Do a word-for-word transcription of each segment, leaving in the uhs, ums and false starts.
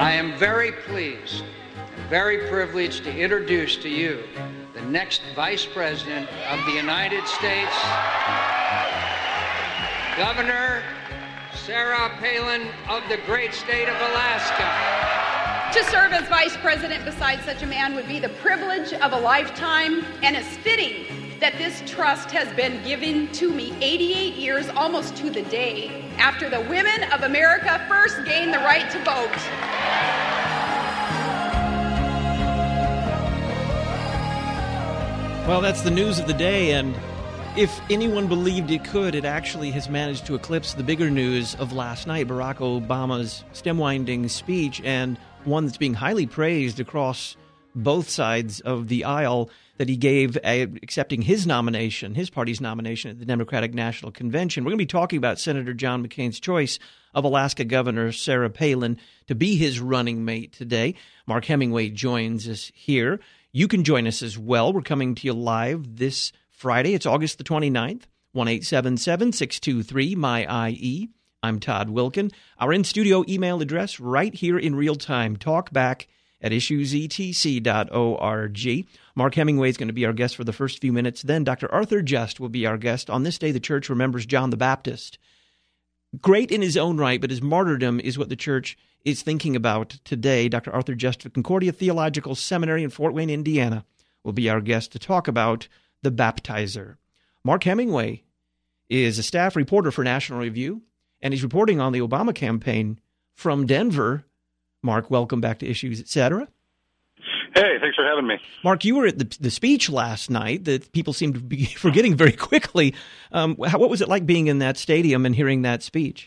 I am very pleased and very privileged to introduce to you the next Vice President of the United States, Governor Sarah Palin of the great state of Alaska. To serve as Vice President beside such a man would be the privilege of a lifetime, and it's fitting that this trust has been given to me eighty-eight years, almost to the day, after the women of America first gained the right to vote. Well, that's the news of the day, and if anyone believed it could, it actually has managed to eclipse the bigger news of last night, Barack Obama's stem-winding speech, and one that's being highly praised across both sides of the aisle, that he gave a, accepting his nomination, his party's nomination at the Democratic National Convention. We're going to be talking about Senator John McCain's choice of Alaska Governor Sarah Palin to be his running mate today. Mark Hemingway joins us here. You can join us as well. We're coming to you live this Friday. It's August the twenty-ninth, one eight seven seven, six two three, M Y I E. I'm Todd Wilkin. Our in-studio email address right here in real time, talkback at issues e t c dot org. Mark Hemingway is going to be our guest for the first few minutes. Then Doctor Arthur Just will be our guest. On this day, the church remembers John the Baptist. Great in his own right, but his martyrdom is what the church is thinking about today. Doctor Arthur Just of Concordia Theological Seminary in Fort Wayne, Indiana, will be our guest to talk about the baptizer. Mark Hemingway is a staff reporter for National Review, and he's reporting on the Obama campaign from Denver. Mark, welcome back to Issues, et cetera. Hey, thanks for having me. Mark, you were at the, the speech last night that people seem to be forgetting very quickly. Um, how, what was it like being in that stadium and hearing that speech?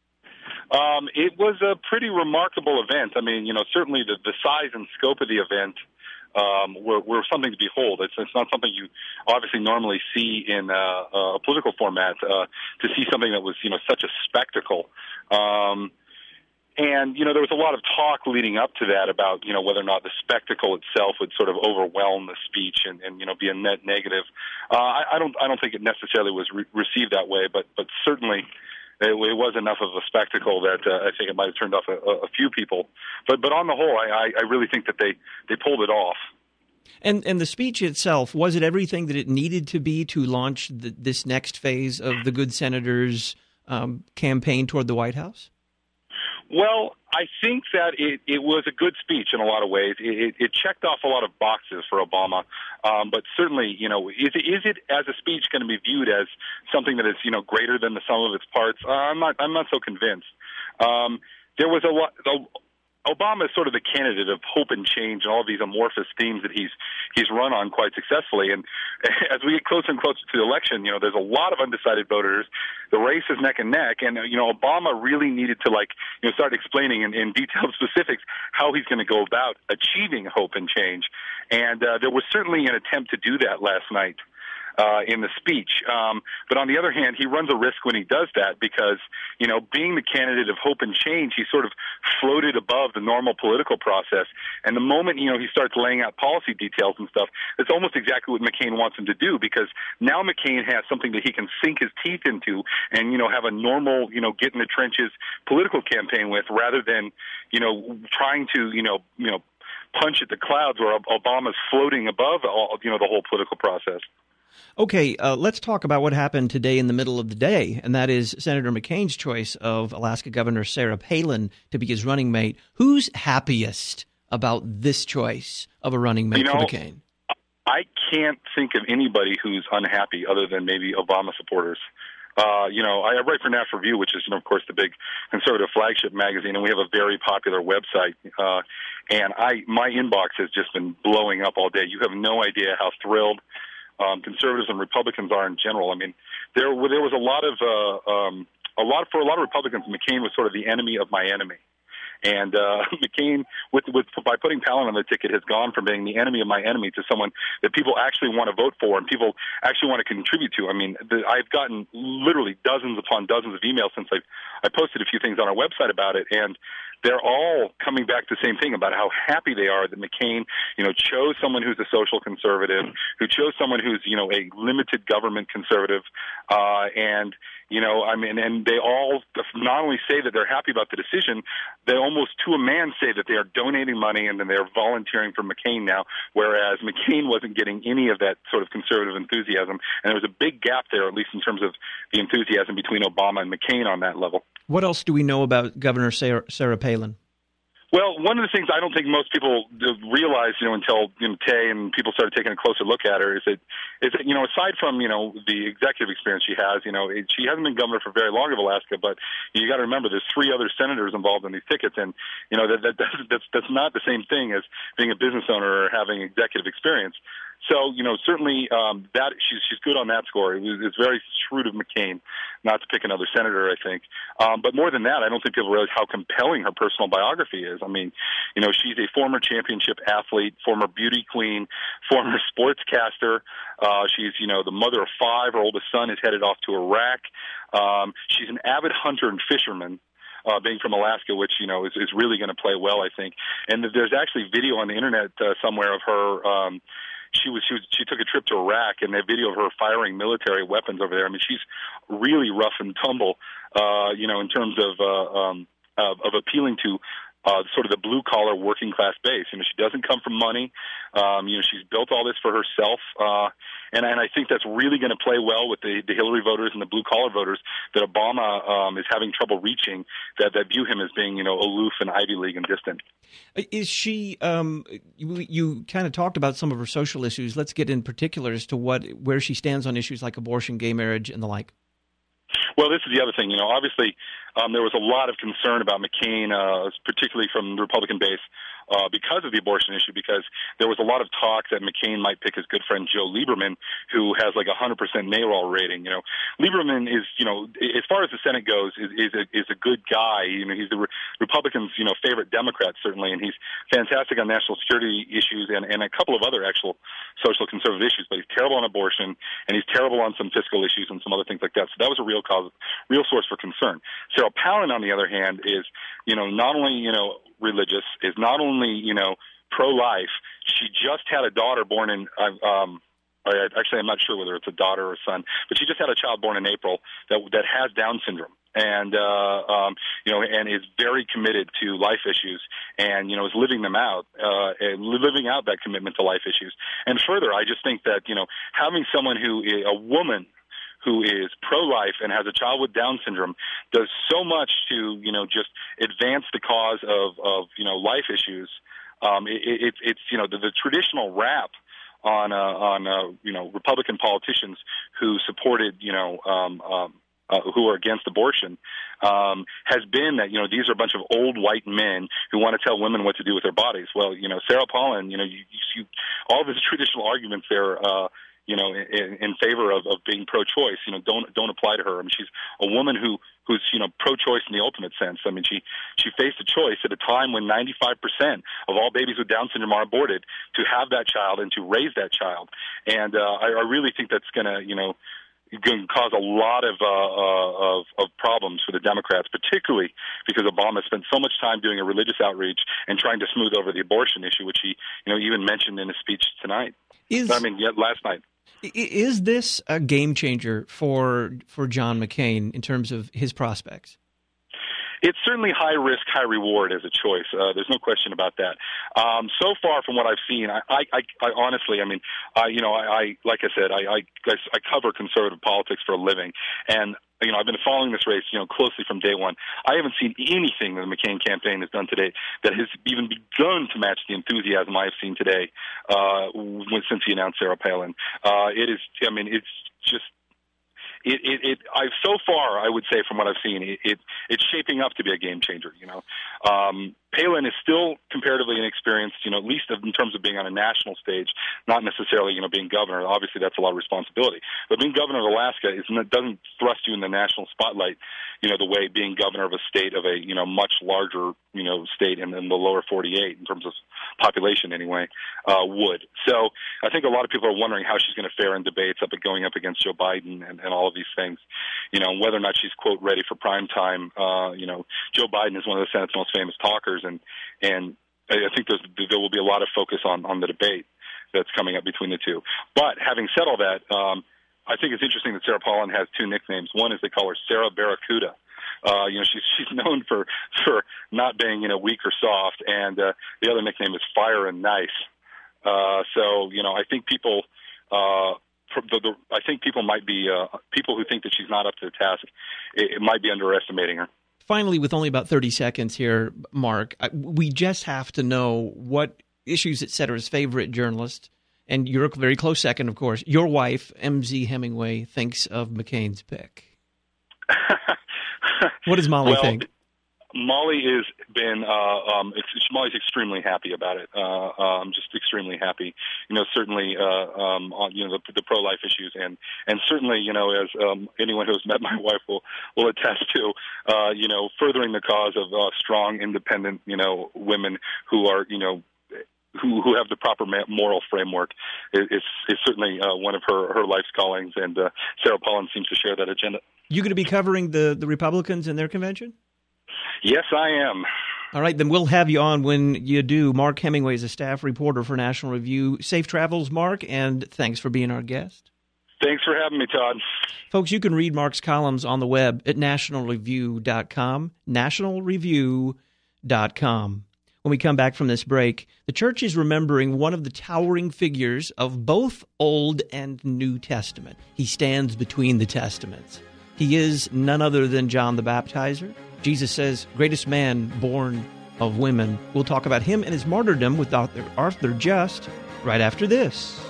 Um, it was a pretty remarkable event. I mean, you know, certainly the, the size and scope of the event um, were, were something to behold. It's, it's not something you obviously normally see in uh, a political format, uh, to see something that was, you know, such a spectacle. Um And, you know, there was a lot of talk leading up to that about, you know, whether or not the spectacle itself would sort of overwhelm the speech and, and you know, be a net negative. Uh, I, I don't I don't think it necessarily was re- received that way, but, but certainly it, it was enough of a spectacle that uh, I think it might have turned off a, a few people. But but on the whole, I, I really think that they, they pulled it off. And and the speech itself, was it everything that it needed to be to launch the, this next phase of the good senator's um, campaign toward the White House? Well, I think that it, it was a good speech in a lot of ways. It, it checked off a lot of boxes for Obama, um, but certainly, you know, is it, is it as a speech going to be viewed as something that is, you know, greater than the sum of its parts? Uh, I'm not. I'm not so convinced. Um, there was a lot. A, Obama is sort of the candidate of hope and change and all these amorphous themes that he's he's run on quite successfully. And as we get closer and closer to the election, you know, there's a lot of undecided voters. The race is neck and neck, and you know, Obama really needed to like you know start explaining in, in detailed specifics how he's going to go about achieving hope and change. And uh, there was certainly an attempt to do that last night Uh, in the speech. Um, but on the other hand, he runs a risk when he does that because, you know, being the candidate of hope and change, he sort of floated above the normal political process. And the moment, you know, he starts laying out policy details and stuff, it's almost exactly what McCain wants him to do because now McCain has something that he can sink his teeth into and, you know, have a normal, you know, get in the trenches political campaign with rather than, you know, trying to, you know, you know, punch at the clouds where Obama's floating above all, you know, the whole political process. Okay, uh, let's talk about what happened today in the middle of the day, and that is Senator McCain's choice of Alaska Governor Sarah Palin to be his running mate. Who's happiest about this choice of a running mate you know, for McCain? I can't think of anybody who's unhappy other than maybe Obama supporters. Uh, you know, I write for National Review, which is, you know, of course, the big conservative flagship magazine, and we have a very popular website. Uh, and I, my inbox has just been blowing up all day. You have no idea how thrilled Um, conservatives and Republicans are in general. I mean, there there was a lot of uh, um, a lot for a lot of Republicans. McCain was sort of the enemy of my enemy, and uh, McCain, with with by putting Palin on the ticket, has gone from being the enemy of my enemy to someone that people actually want to vote for and people actually want to contribute to. I mean, the, I've gotten literally dozens upon dozens of emails since I I posted a few things on our website about it, and they're all coming back to the same thing about how happy they are that McCain, you know, chose someone who's a social conservative, who chose someone who's, you know, a limited government conservative, uh, and, You know, I mean, and they all not only say that they're happy about the decision, they almost to a man say that they are donating money and then they're volunteering for McCain now, whereas McCain wasn't getting any of that sort of conservative enthusiasm. And there was a big gap there, at least in terms of the enthusiasm between Obama and McCain on that level. What else do we know about Governor Sarah, Sarah Palin? Well, one of the things I don't think most people realize, you know, until you know, Tay and people started taking a closer look at her, is that, is that, you know, aside from, you know, the executive experience she has, you know, it, she hasn't been governor for very long of Alaska, but you got to remember there's three other senators involved in these tickets, and, you know, that, that that's that's not the same thing as being a business owner or having executive experience. So, you know, certainly um, that she's she's good on that score. It was, it's very shrewd of McCain not to pick another senator, I think. Um, but more than that, I don't think people realize how compelling her personal biography is. I mean, you know, she's a former championship athlete, former beauty queen, former sportscaster. Uh, she's, you know, the mother of five. Her oldest son is headed off to Iraq. Um, she's an avid hunter and fisherman. Uh, being from Alaska, which, you know, is, is really going to play well, I think. And there's actually video on the internet uh, somewhere of her. Um, she was she was she took a trip to Iraq, and that video of her firing military weapons over there. I mean, she's really rough and tumble, uh, you know, in terms of uh, um, of, of appealing to uh, sort of the blue collar working class base. You know, she doesn't come from money. Um, you know, she's built all this for herself, uh, and and I think that's really going to play well with the, the Hillary voters and the blue collar voters that Obama um, is having trouble reaching. That that view him as being, you know, aloof and Ivy League and distant. Is she? Um, you, you kind of talked about some of her social issues. Let's get in particular as to what where she stands on issues like abortion, gay marriage, and the like. Well, this is the other thing. You know, obviously, um, there was a lot of concern about McCain, uh, particularly from the Republican base, uh, because of the abortion issue, because there was a lot of talk that McCain might pick his good friend Joe Lieberman, who has like a one hundred percent NARAL rating. You know, Lieberman is, you know, as far as the Senate goes, is, is, a, is a good guy. You know, he's the Re- Republicans', you know, favorite Democrat, certainly, and he's fantastic on national security issues and, and a couple of other actual social conservative issues, but he's terrible on abortion, and he's terrible on some fiscal issues and some other things like that. So that was a real cause, real source for concern. Sarah Palin, on the other hand, is, you know, not only, you know, religious, is not only, you know, pro-life. She just had a daughter born in, um, actually, I'm not sure whether it's a daughter or a son, but she just had a child born in April that that has Down syndrome. And, uh, um, you know, and is very committed to life issues and, you know, is living them out, uh, and living out that commitment to life issues. And further, I just think that, you know, having someone who is a woman who is pro-life and has a child with Down syndrome does so much to, you know, just advance the cause of, of you know, life issues. Um, it, it, it's, you know, the, the traditional rap on, uh, on uh, you know, Republican politicians who supported, you know, um, um, uh, who are against abortion, um, has been that, you know, these are a bunch of old white men who want to tell women what to do with their bodies. Well, you know, Sarah Palin, you know, you, you, all these traditional arguments there, uh, you know, in, in favor of, of being pro-choice, you know, don't don't apply to her. I mean, she's a woman who who's, you know, pro-choice in the ultimate sense. I mean, she she faced a choice at a time when ninety-five percent of all babies with Down syndrome are aborted, to have that child and to raise that child. And uh, I, I really think that's going to, you know, going to cause a lot of, uh, uh, of of problems for the Democrats, particularly because Obama spent so much time doing a religious outreach and trying to smooth over the abortion issue, which he, you know, even mentioned in his speech tonight. Is, I mean, yet last night. Is this a game changer for for John McCain in terms of his prospects? It's certainly high risk, high reward as a choice. Uh, there's no question about that. Um, so far from what I've seen, I, I, I, I honestly, I mean, I, you know, I, I like I said, I, I, I cover conservative politics for a living, and you know, I've been following this race, you know, closely from day one. I haven't seen anything that the McCain campaign has done today that has even begun to match the enthusiasm I have seen today uh, since he announced Sarah Palin. Uh, it is, I mean, it's just. It, it, it, I've so far, I would say, from what I've seen, it, it, it's shaping up to be a game changer. You know, um, Palin is still comparatively inexperienced, you know, at least in terms of being on a national stage, not necessarily, you know, being governor. Obviously, that's a lot of responsibility. But being governor of Alaska is, doesn't thrust you in the national spotlight, you know, the way being governor of a state of a, you know, much larger, you know, state in, in the lower forty-eight in terms of population anyway, uh, would. So I think a lot of people are wondering how she's going to fare in debates up going up against Joe Biden and, and all of these things, you know, whether or not she's, quote, ready for prime time. Uh, you know, Joe Biden is one of the Senate's most famous talkers, and and I think there's, there will be a lot of focus on, on the debate that's coming up between the two. But having said all that, um, I think it's interesting that Sarah Palin has two nicknames. One is they call her Sarah Barracuda. Uh, you know, she's she's known for for not being, you know, weak or soft, and uh, the other nickname is Fire and Nice. Uh, so, you know, I think people, uh, the, the, I think people might be uh, people who think that she's not up to the task. It, it might be underestimating her. Finally, with only about thirty seconds here, Mark, we just have to know what Issues et cetera's favorite journalist, and you're a very close second, of course, your wife, M Z Hemingway, thinks of McCain's pick. What does Molly well, think? Molly has been, uh, um, it's, Molly's extremely happy about it. Uh, um, just extremely happy. You know, certainly, uh, um, on, you know, the, the pro-life issues, and, and certainly, you know, as, um, anyone who's met my wife will, will attest to, uh, you know, furthering the cause of, uh, strong, independent, you know, women who are, you know, who who have the proper moral framework is, is certainly uh, one of her, her life's callings, and uh, Sarah Palin seems to share that agenda. You going to be covering the, the Republicans and their convention? Yes, I am. All right, then we'll have you on when you do. Mark Hemingway is a staff reporter for National Review. Safe travels, Mark, and thanks for being our guest. Thanks for having me, Todd. Folks, you can read Mark's columns on the web at national review dot com, national review dot com. When we come back from this break, the church is remembering one of the towering figures of both Old and New Testament. He stands between the Testaments. He is none other than John the Baptizer. Jesus says, greatest man born of women. We'll talk about him and his martyrdom with Doctor Arthur Just right after this.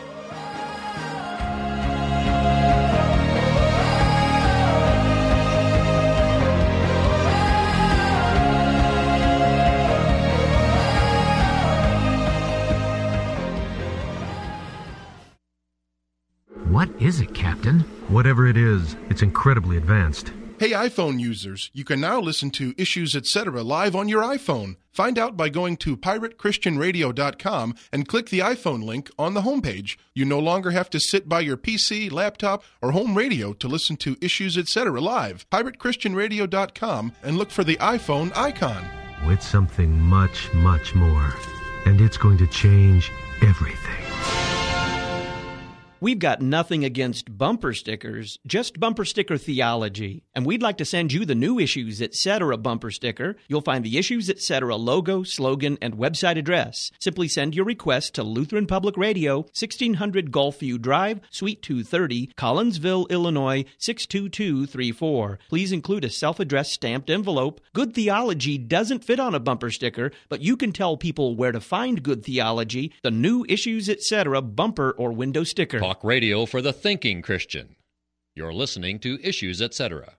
What is it, Captain? Whatever it is, it's incredibly advanced. Hey, iPhone users, you can now listen to Issues et cetera live on your iPhone. Find out by going to pirate christian radio dot com and click the iPhone link on the homepage. You no longer have to sit by your P C, laptop, or home radio to listen to Issues et cetera live. pirate christian radio dot com and look for the iPhone icon. It's something much, much more. And it's going to change everything. We've got nothing against bumper stickers, just bumper sticker theology. And we'd like to send you the new Issues et cetera bumper sticker. You'll find the Issues et cetera logo, slogan, and website address. Simply send your request to Lutheran Public Radio, sixteen hundred Gulfview Drive, Suite two thirty, Collinsville, Illinois, six two two three four. Please include a self-addressed stamped envelope. Good theology doesn't fit on a bumper sticker, but you can tell people where to find good theology, the new Issues et cetera bumper or window sticker. Talk radio for the thinking Christian. You're listening to Issues et cetera.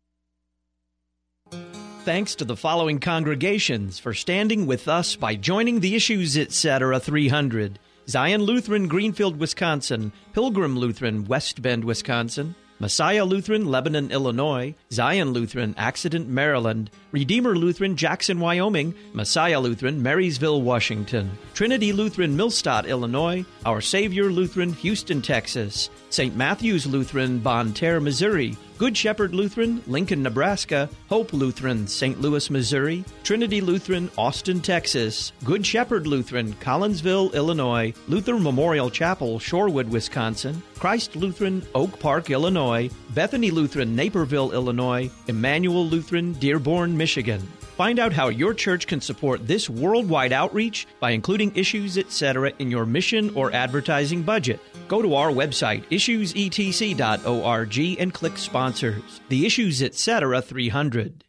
Thanks to the following congregations for standing with us by joining the Issues et cetera three hundred. Zion Lutheran, Greenfield, Wisconsin. Pilgrim Lutheran, West Bend, Wisconsin. Messiah Lutheran, Lebanon, Illinois. Zion Lutheran, Accident, Maryland. Redeemer Lutheran, Jackson, Wyoming. Messiah Lutheran, Marysville, Washington. Trinity Lutheran, Millstadt, Illinois. Our Savior Lutheran, Houston, Texas. Saint Matthew's Lutheran, Bonne Terre, Missouri. Good Shepherd Lutheran, Lincoln, Nebraska. Hope Lutheran, Saint Louis, Missouri. Trinity Lutheran, Austin, Texas. Good Shepherd Lutheran, Collinsville, Illinois. Luther Memorial Chapel, Shorewood, Wisconsin. Christ Lutheran, Oak Park, Illinois. Bethany Lutheran, Naperville, Illinois. Emmanuel Lutheran, Dearborn, Michigan. Find out how your church can support this worldwide outreach by including Issues et cetera in your mission or advertising budget. Go to our website, issues e t c dot org, and click Sponsors. The Issues et cetera three hundred.